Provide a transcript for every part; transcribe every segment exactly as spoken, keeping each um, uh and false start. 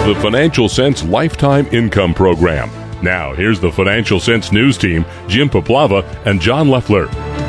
the Financial Sense Lifetime Income Program. Now, here's the Financial Sense News Team, Jim Paplava and John Leffler.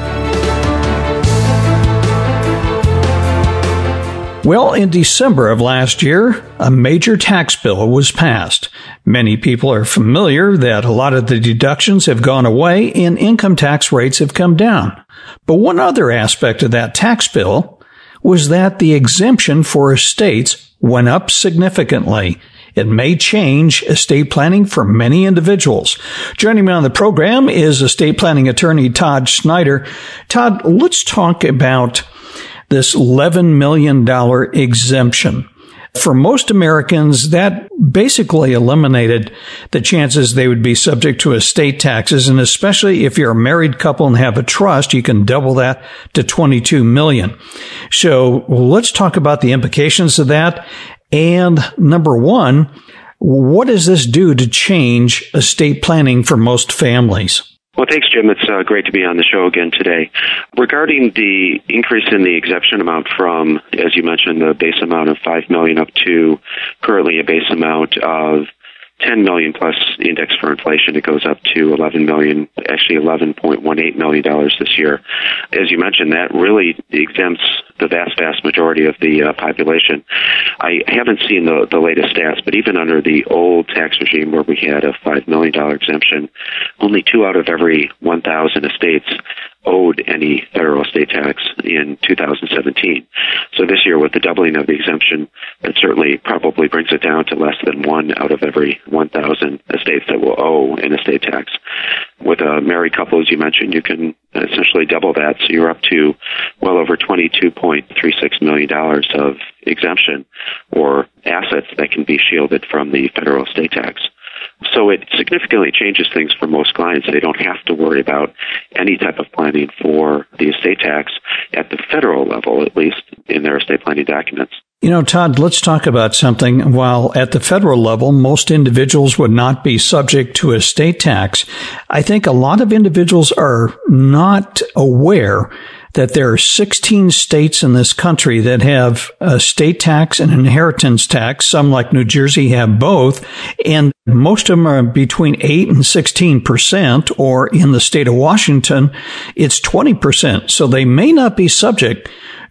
Well, in December of last year, a major tax bill was passed. Many people are familiar that a lot of the deductions have gone away and income tax rates have come down. But one other aspect of that tax bill was that the exemption for estates went up significantly. It may change estate planning for many individuals. Joining me on the program is estate planning attorney Todd Snyder. Todd, let's talk about this eleven million dollars exemption. For most Americans, that basically eliminated the chances they would be subject to estate taxes. And especially if you're a married couple and have a trust, you can double that to twenty-two million dollars. So let's talk about the implications of that. And number one, what does this do to change estate planning for most families? Well, thanks, Jim. It's uh, great to be on the show again today. Regarding the increase in the exemption amount from, as you mentioned, the base amount of five million dollars up to currently a base amount of ten million dollars plus index for inflation, it goes up to eleven million dollars, actually eleven point one eight million dollars this year. As you mentioned, that really exempts the vast, vast majority of the uh, population. I haven't seen the, the latest stats, but even under the old tax regime where we had a five million dollars exemption, only two out of every one thousand estates owed any federal estate tax in two thousand seventeen. So this year, with the doubling of the exemption, it certainly probably brings it down to less than one out of every one thousand estates that will owe an estate tax. With a married couple, as you mentioned, you can essentially double that, so you're up to well over twenty-two point three six million dollars of exemption or assets that can be shielded from the federal estate tax. So it significantly changes things for most clients. They don't have to worry about any type of planning for the estate tax at the federal level, at least in their estate planning documents. You know, Todd, let's talk about something. While at the federal level, most individuals would not be subject to estate tax, I think a lot of individuals are not aware that there are sixteen states in this country that have a estate tax and inheritance tax. Some, like New Jersey, have both. And most of them are between eight and sixteen percent, or in the state of Washington, it's twenty percent. So they may not be subject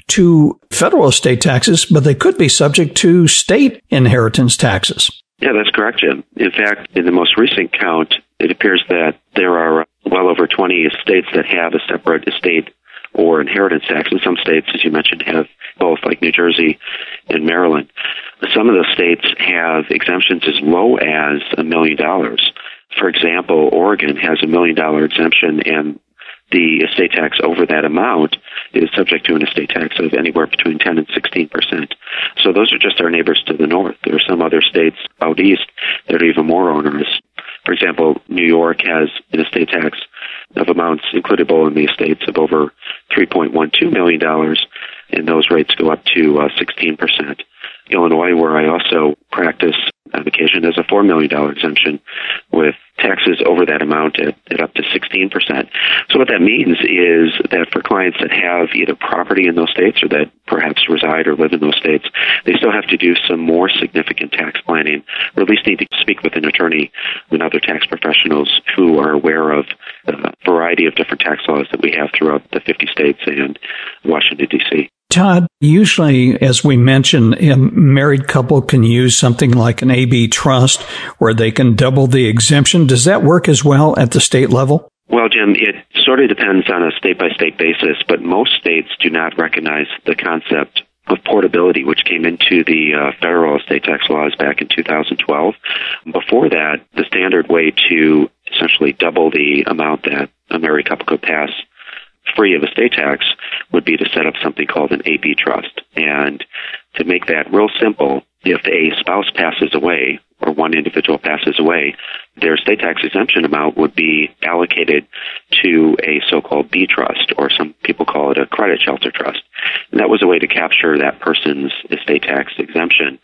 to federal estate taxes, but they could be subject to state inheritance taxes. Yeah, that's correct, Jim. In fact, in the most recent count, it appears that there are well over twenty states that have a separate estate or inheritance tax. And some states, as you mentioned, have both, like New Jersey and Maryland. Some of those states have exemptions as low as a million dollars. For example, Oregon has a million dollar exemption, and the estate tax over that amount is subject to an estate tax of anywhere between ten and sixteen percent. So those are just our neighbors to the north. There are some other states out east that are even more onerous. For example, New York has an estate tax of amounts includable in the estates of over three point one two million dollars, and those rates go up to uh, sixteen percent. Illinois, where I also practice on occasion, has a four million dollars exemption with taxes over that amount at, at up to sixteen percent. So what that means is that for clients that have either property in those states or that perhaps reside or live in those states, they still have to do some more significant tax planning, or at least need to speak with an attorney and other tax professionals who are aware of the variety of different tax laws that we have throughout the fifty states and Washington, D C. Todd, usually, as we mentioned, a married couple can use something like an A B trust where they can double the exemption. Does that work as well at the state level? Well, Jim, it sort of depends on a state-by-state basis, but most states do not recognize the concept of portability, which came into the uh, federal estate tax laws back in two thousand twelve. Before that, the standard way to essentially double the amount that a married couple could pass free of estate tax would be to set up something called an A B trust. And to make that real simple, if a spouse passes away or one individual passes away, their estate tax exemption amount would be allocated to a so-called B trust, or some people call it a credit shelter trust. And that was a way to capture that person's estate tax exemption.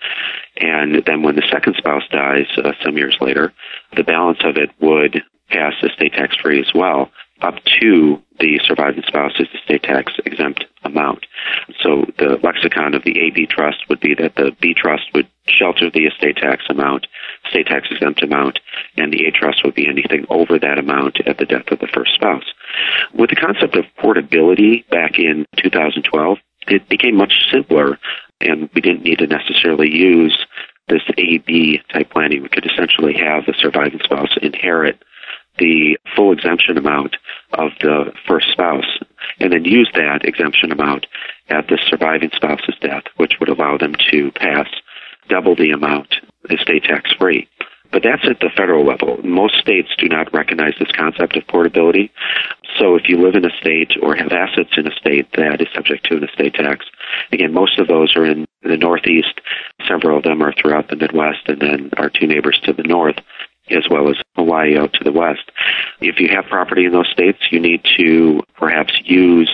And then when the second spouse dies uh, some years later, the balance of it would pass estate tax free as well, up to the surviving spouse's estate tax exempt amount. So the lexicon of the A B trust would be that the B trust would shelter the estate tax amount, estate tax exempt amount, and the A trust would be anything over that amount at the death of the first spouse. With the concept of portability back in two thousand twelve, it became much simpler, and we didn't need to necessarily use this A B type planning. We could essentially have the surviving spouse inherit the full exemption amount of the first spouse, and then use that exemption amount at the surviving spouse's death, which would allow them to pass double the amount estate tax free. But that's at the federal level. Most states do not recognize this concept of portability. So if you live in a state or have assets in a state that is subject to an estate tax, again, most of those are in the Northeast. Several of them are throughout the Midwest, and then our two neighbors to the north, as well as Hawaii out to the west. If you have property in those states, you need to perhaps use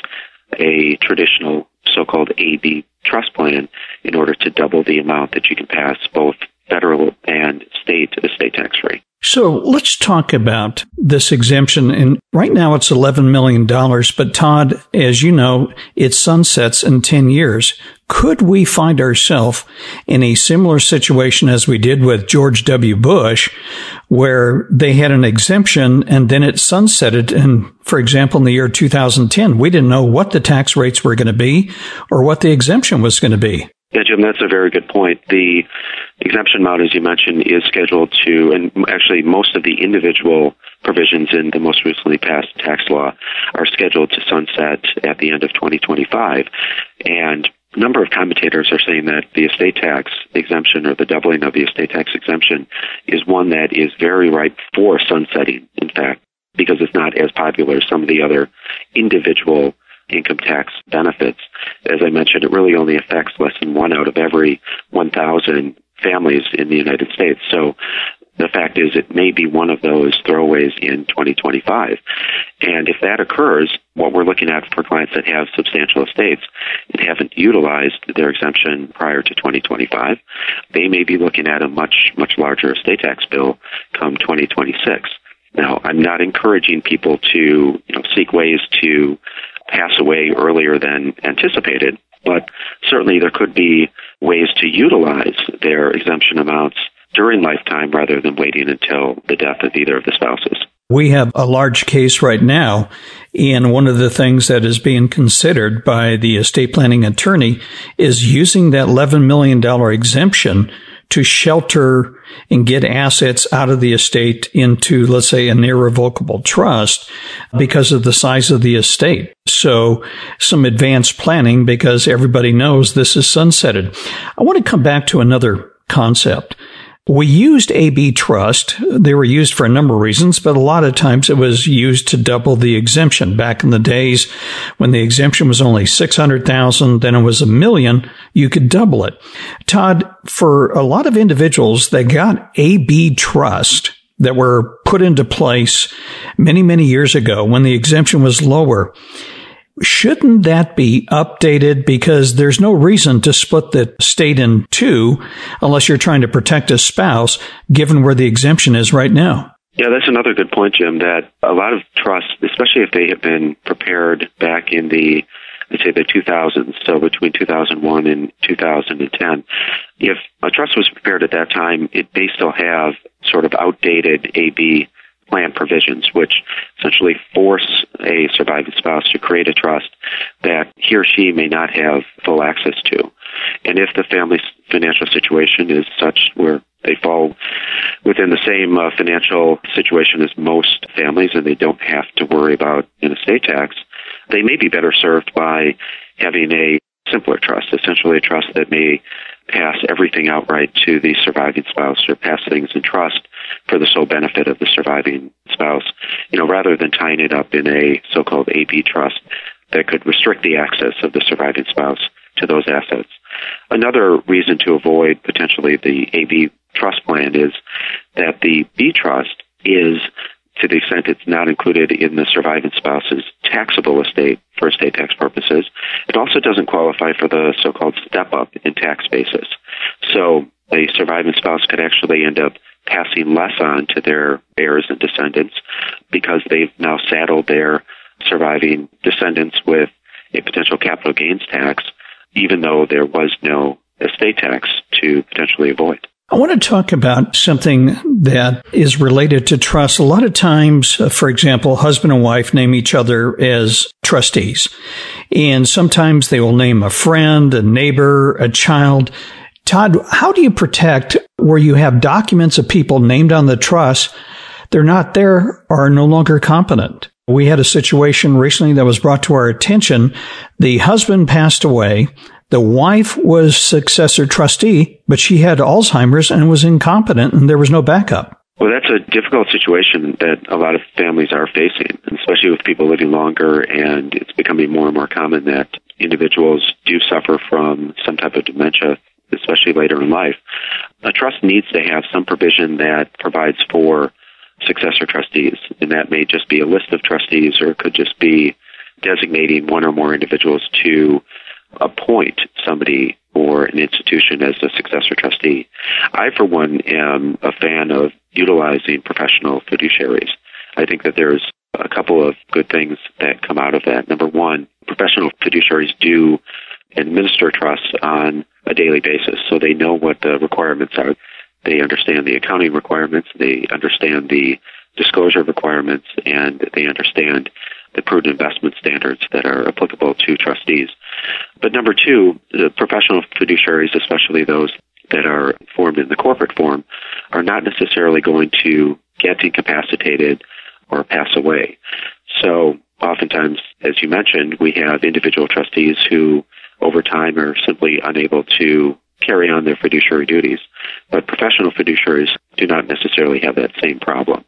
a traditional so-called A B trust plan in order to double the amount that you can pass both federal and state estate tax free. So let's talk about this exemption. And right now it's eleven million dollars, but Todd, as you know, it sunsets in ten years. Could we find ourselves in a similar situation as we did with George W. Bush, where they had an exemption and then it sunsetted? And for example, in the year two thousand ten, we didn't know what the tax rates were going to be or what the exemption was going to be. Yeah, Jim, that's a very good point. The exemption amount, as you mentioned, is scheduled to, and actually most of the individual provisions in the most recently passed tax law are scheduled to sunset at the end of twenty twenty-five. And a number of commentators are saying that the estate tax exemption, or the doubling of the estate tax exemption, is one that is very ripe for sunsetting, in fact, because it's not as popular as some of the other individual income tax benefits. As I mentioned, it really only affects less than one out of every one thousand families in the United States. So the fact is it may be one of those throwaways in twenty twenty-five. And if that occurs, what we're looking at for clients that have substantial estates and haven't utilized their exemption prior to twenty twenty-five, they may be looking at a much, much larger estate tax bill come twenty twenty-six. Now, I'm not encouraging people to, you know, seek ways to pass away earlier than anticipated, but certainly there could be ways to utilize their exemption amounts during lifetime rather than waiting until the death of either of the spouses. We have a large case right now, and one of the things that is being considered by the estate planning attorney is using that eleven million dollars exemption to shelter and get assets out of the estate into, let's say, an irrevocable trust because of the size of the estate. So some advanced planning, because everybody knows this is sunsetted. I want to come back to another concept. We used A B trust. They were used for a number of reasons, but a lot of times it was used to double the exemption. Back in the days when the exemption was only six hundred thousand dollars, then it was a million, you could double it. Todd, for a lot of individuals that got A B trust that were put into place many, many years ago when the exemption was lower, shouldn't that be updated? Because there's no reason to split the state in two unless you're trying to protect a spouse, given where the exemption is right now. Yeah, that's another good point, Jim, that a lot of trusts, especially if they have been prepared back in the, let's say, the two thousands, so between two thousand one and two thousand ten, if a trust was prepared at that time, it may still have sort of outdated A B plan provisions, which essentially force a surviving spouse to create a trust that he or she may not have full access to. And if the family's financial situation is such where they fall within the same uh, financial situation as most families and they don't have to worry about an estate tax, they may be better served by having a simpler trust, essentially a trust that may pass everything outright to the surviving spouse or pass things in trust for the sole benefit of the surviving spouse, you know, rather than tying it up in a so-called A B trust that could restrict the access of the surviving spouse to those assets. Another reason to avoid potentially the A B trust plan is that the B trust is, to the extent it's not included in the surviving spouse's taxable estate for estate tax purposes, it also doesn't qualify for the so-called step-up in tax basis. So a surviving spouse could actually end up passing less on to their heirs and descendants because they've now saddled their surviving descendants with a potential capital gains tax, even though there was no estate tax to potentially avoid. I want to talk about something that is related to trust. A lot of times, uh, for example, husband and wife name each other as trustees. And sometimes they will name a friend, a neighbor, a child. Todd, how do you protect where you have documents of people named on the trust? They're not there or are no longer competent. We had a situation recently that was brought to our attention. The husband passed away. The wife was successor trustee, but she had Alzheimer's and was incompetent, and there was no backup. Well, that's a difficult situation that a lot of families are facing, especially with people living longer, and it's becoming more and more common that individuals do suffer from some type of dementia, especially later in life. A trust needs to have some provision that provides for successor trustees, and that may just be a list of trustees, or it could just be designating one or more individuals to appoint somebody or an institution as a successor trustee. I, for one, am a fan of utilizing professional fiduciaries. I think that there's a couple of good things that come out of that. Number one, professional fiduciaries do administer trusts on a daily basis, so they know what the requirements are. They understand the accounting requirements, they understand the disclosure requirements, and they understand the prudent investment standards that are applicable to trustees. But number two, the professional fiduciaries, especially those that are formed in the corporate form, are not necessarily going to get incapacitated or pass away. So oftentimes, as you mentioned, we have individual trustees who over time are simply unable to carry on their fiduciary duties. But professional fiduciaries do not necessarily have that same problem.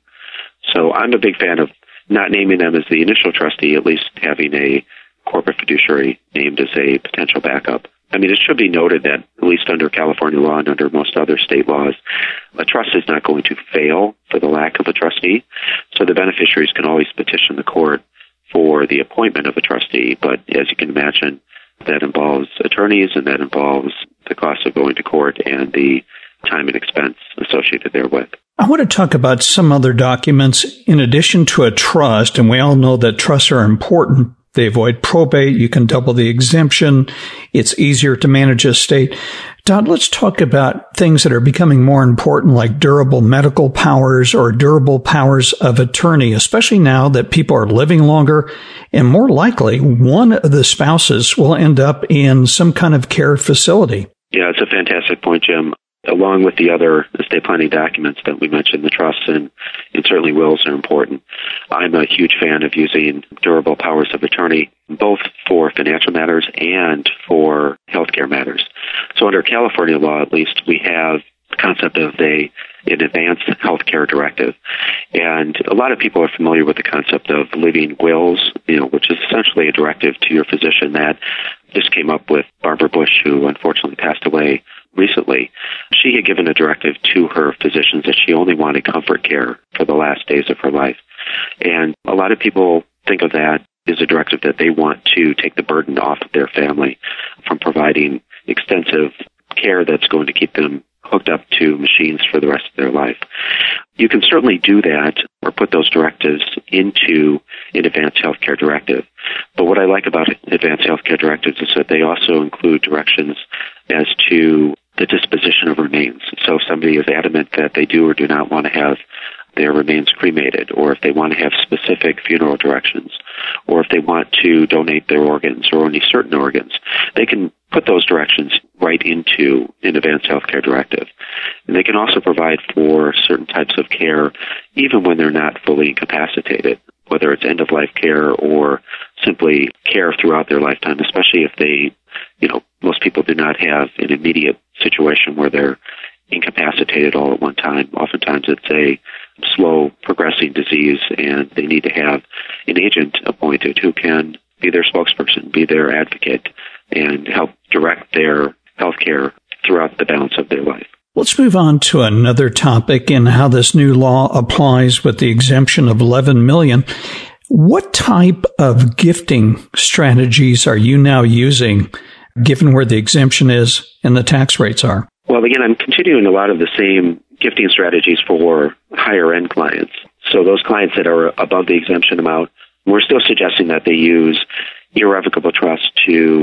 So I'm a big fan of not naming them as the initial trustee, at least having a corporate fiduciary named as a potential backup. I mean, it should be noted that, at least under California law and under most other state laws, a trust is not going to fail for the lack of a trustee. So the beneficiaries can always petition the court for the appointment of a trustee. But as you can imagine, that involves attorneys, and that involves the cost of going to court and the time and expense associated therewith. I want to talk about some other documents in addition to a trust, and we all know that trusts are important. They avoid probate. You can double the exemption. It's easier to manage a estate. Todd, let's talk about things that are becoming more important, like durable medical powers or durable powers of attorney, especially now that people are living longer, and more likely one of the spouses will end up in some kind of care facility. Yeah, it's a fantastic point, Jim. Along with the other estate planning documents that we mentioned, the trusts and, and certainly wills are important. I'm a huge fan of using durable powers of attorney, both for financial matters and for healthcare matters. So under California law, at least, we have the concept of a, an advanced healthcare directive. And a lot of people are familiar with the concept of living wills, you know, which is essentially a directive to your physician that this came up with Barbara Bush, who unfortunately passed away recently. She had given a directive to her physicians that she only wanted comfort care for the last days of her life. And a lot of people think of that as a directive that they want to take the burden off of their family from providing extensive care that's going to keep them hooked up to machines for the rest of their life. You can certainly do that or put those directives into an advanced healthcare directive. But what I like about advanced healthcare directives is that they also include directions as to the disposition of remains. So if somebody is adamant that they do or do not want to have their remains cremated, or if they want to have specific funeral directions, or if they want to donate their organs or only certain organs, they can put those directions right into an advanced healthcare directive. And they can also provide for certain types of care even when they're not fully incapacitated, whether it's end-of-life care or simply care throughout their lifetime, especially if they, you know, most people do not have an immediate situation where they're incapacitated all at one time. Oftentimes it's a slow progressing disease, and they need to have an agent appointed who can be their spokesperson, be their advocate, and help direct their health care throughout the balance of their life. Let's move on to another topic in how this new law applies with the exemption of eleven million dollars. What type of gifting strategies are you now using, given where the exemption is and the tax rates are? Well, again, I'm continuing a lot of the same gifting strategies for higher-end clients. So those clients that are above the exemption amount, we're still suggesting that they use irrevocable trust to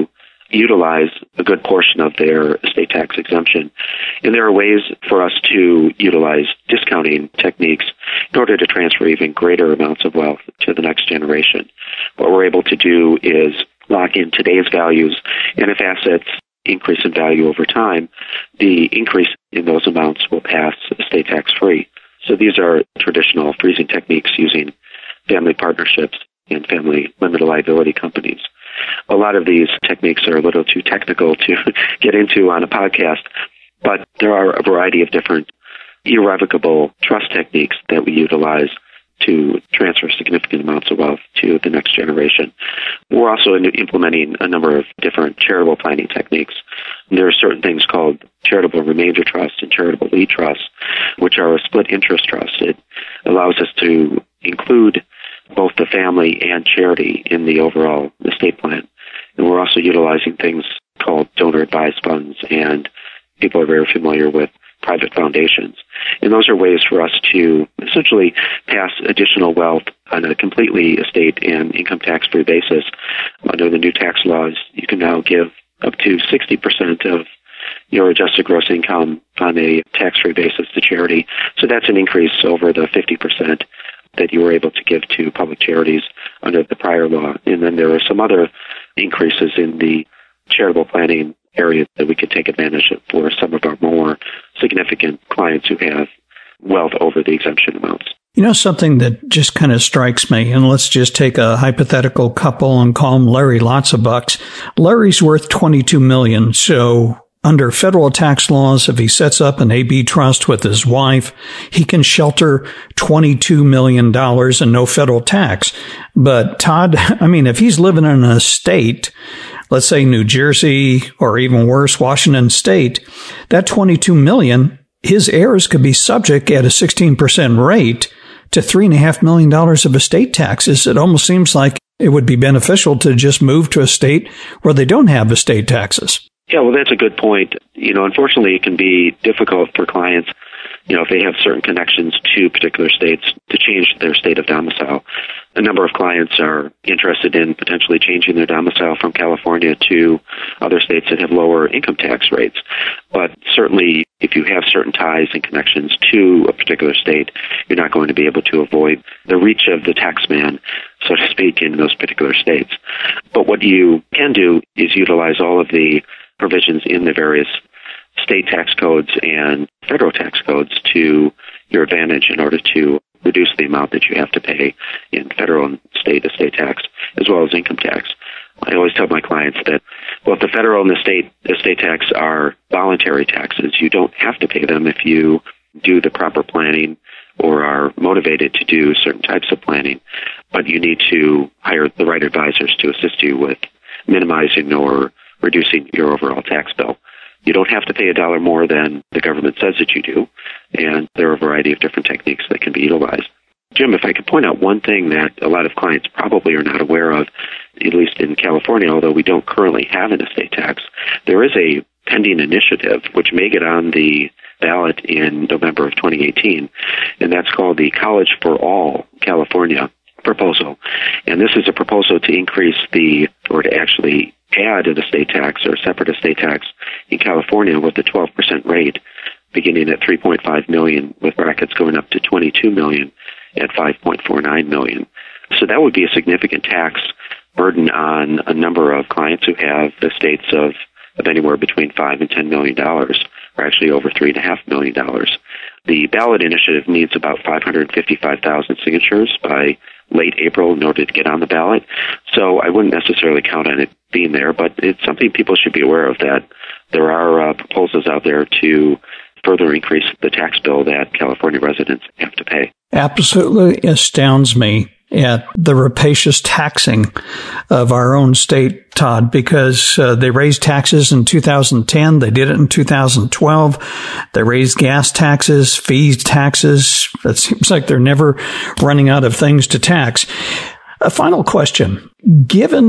utilize a good portion of their estate tax exemption. And there are ways for us to utilize discounting techniques in order to transfer even greater amounts of wealth to the next generation. What we're able to do is lock in today's values, and if assets increase in value over time, the increase in those amounts will pass estate tax free. So these are traditional freezing techniques using family partnerships and family limited liability companies. A lot of these techniques are a little too technical to get into on a podcast, but there are a variety of different irrevocable trust techniques that we utilize to transfer significant amounts of wealth to the next generation. We're also implementing a number of different charitable planning techniques. There are certain things called charitable remainder trust and charitable lead trust, which are a split interest trust. It allows us to include both the family and charity in the overall estate plan. And we're also utilizing things called donor advised funds, and people are very familiar with private foundations. And those are ways for us to essentially pass additional wealth on a completely estate and income tax-free basis. Under the new tax laws, you can now give up to sixty percent of your adjusted gross income on a tax-free basis to charity. So that's an increase over the fifty percent that you were able to give to public charities under the prior law. And then there are some other increases in the charitable planning area that we could take advantage of for some of our more significant clients who have wealth over the exemption amounts. You know, something that just kind of strikes me, and let's just take a hypothetical couple and call him Larry Lots of Bucks. Larry's worth twenty-two million dollars, so under federal tax laws, if he sets up an A B trust with his wife, he can shelter twenty-two million dollars and no federal tax. But Todd, I mean, if he's living in a state, let's say New Jersey or even worse, Washington State, that twenty-two million dollars, his heirs could be subject at a sixteen percent rate to three point five million dollars of estate taxes. It almost seems like it would be beneficial to just move to a state where they don't have estate taxes. Yeah, well, that's a good point. You know, unfortunately, it can be difficult for clients, you know, if they have certain connections to particular states, to change their state of domicile. A number of clients are interested in potentially changing their domicile from California to other states that have lower income tax rates. But certainly, if you have certain ties and connections to a particular state, you're not going to be able to avoid the reach of the tax man, so to speak, in those particular states. But what you can do is utilize all of the provisions in the various state tax codes and federal tax codes to your advantage in order to reduce the amount that you have to pay in federal and state estate tax, as well as income tax. I always tell my clients that both the federal and the state estate tax are voluntary taxes. You don't have to pay them if you do the proper planning or are motivated to do certain types of planning, but you need to hire the right advisors to assist you with minimizing or reducing your overall tax bill. You don't have to pay a dollar more than the government says that you do, and there are a variety of different techniques that can be utilized. Jim, if I could point out one thing that a lot of clients probably are not aware of, at least in California, although we don't currently have an estate tax, there is a pending initiative which may get on the ballot in November of twenty eighteen, and that's called the College for All California proposal. And this is a proposal to increase the, or to actually add an estate tax or a separate estate tax in California with a twelve percent rate, beginning at three point five million dollars, with brackets going up to twenty-two million dollars at five point four nine million dollars. So that would be a significant tax burden on a number of clients who have estates of, of anywhere between five and ten million dollars, or actually over three and a half million dollars. The ballot initiative needs about five hundred fifty-five thousand signatures by late April in order to get on the ballot. So I wouldn't necessarily count on it being there, but it's something people should be aware of, that there are uh, proposals out there to further increase the tax bill that California residents have to pay. Absolutely astounds me at the rapacious taxing of our own state, Todd, because uh, they raised taxes in two thousand ten. They did it in two thousand twelve. They raised gas taxes, fees taxes. It seems like they're never running out of things to tax. A final question. Given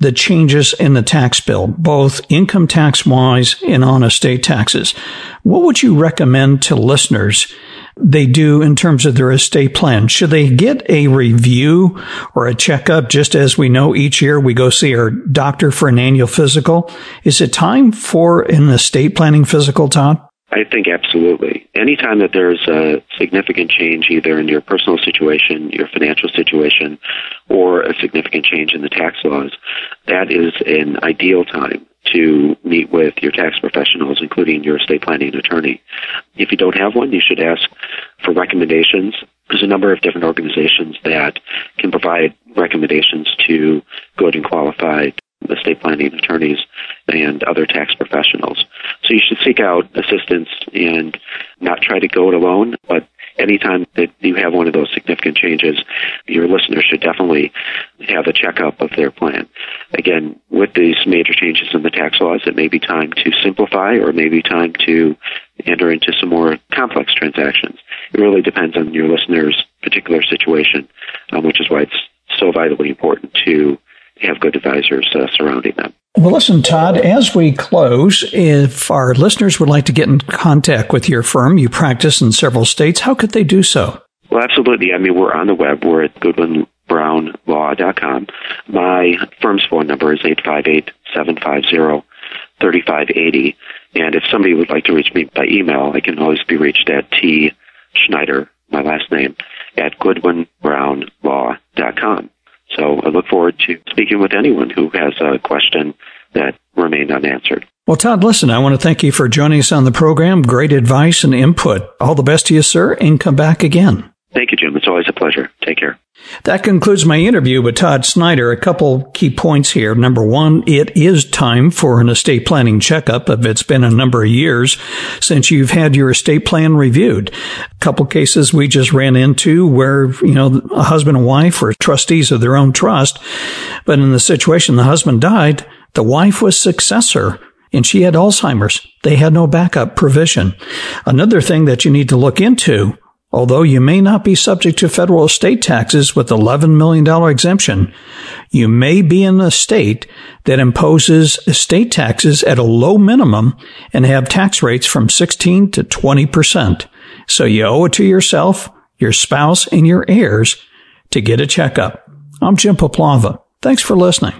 the changes in the tax bill, both income tax-wise and on estate taxes. What would you recommend to listeners they do in terms of their estate plan? Should they get a review or a checkup, just as we know each year we go see our doctor for an annual physical? Is it time for an estate planning physical, Todd? I think absolutely. Anytime that there's a significant change either in your personal situation, your financial situation, or a significant change in the tax laws, that is an ideal time to meet with your tax professionals, including your estate planning attorney. If you don't have one, you should ask for recommendations. There's a number of different organizations that can provide recommendations to good and qualified estate planning attorneys and other tax professionals. So you should seek out assistance and not try to go it alone, but anytime that you have one of those significant changes, your listeners should definitely have a checkup of their plan. Again, with these major changes in the tax laws, it may be time to simplify or it may be time to enter into some more complex transactions. It really depends on your listener's particular situation, um, which is why it's so vitally important to have good advisors uh, surrounding them. Well, listen, Todd, as we close, if our listeners would like to get in contact with your firm, you practice in several states, how could they do so? Well, absolutely. I mean, we're on the web. We're at goodwin brown law dot com. My firm's phone number is eight five eight, seven five zero, three five eight zero. And if somebody would like to reach me by email, I can always be reached at T. Schneider, my last name, at goodwin brown law dot com. So I look forward to speaking with anyone who has a question that remained unanswered. Well, Todd, listen, I want to thank you for joining us on the program. Great advice and input. All the best to you, sir, and come back again. Thank you, Jim. It's always a pleasure. Take care. That concludes my interview with Todd Snyder. A couple key points here. Number one, it is time for an estate planning checkup if it's been a number of years since you've had your estate plan reviewed. A couple cases we just ran into where, you know, a husband and wife were trustees of their own trust, but in the situation the husband died, the wife was successor and she had Alzheimer's. They had no backup provision. Another thing that you need to look into, although you may not be subject to federal estate taxes with eleven million dollars exemption, you may be in a state that imposes estate taxes at a low minimum and have tax rates from sixteen to twenty percent. So you owe it to yourself, your spouse, and your heirs to get a checkup. I'm Jim Poplava. Thanks for listening.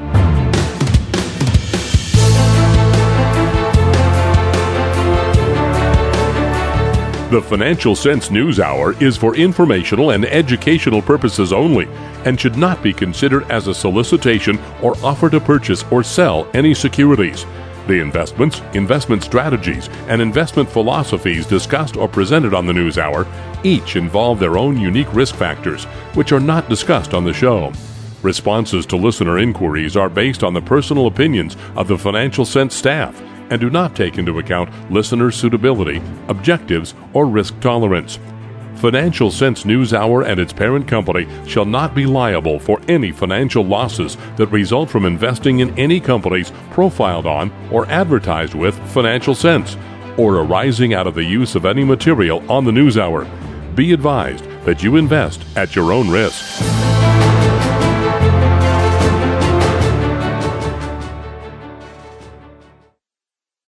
The Financial Sense News Hour is for informational and educational purposes only and should not be considered as a solicitation or offer to purchase or sell any securities. The investments, investment strategies, and investment philosophies discussed or presented on the News Hour each involve their own unique risk factors, which are not discussed on the show. Responses to listener inquiries are based on the personal opinions of the Financial Sense staff and do not take into account listener suitability, objectives, or risk tolerance. Financial Sense News Hour and its parent company shall not be liable for any financial losses that result from investing in any companies profiled on or advertised with Financial Sense, or arising out of the use of any material on the News Hour. Be advised that you invest at your own risk.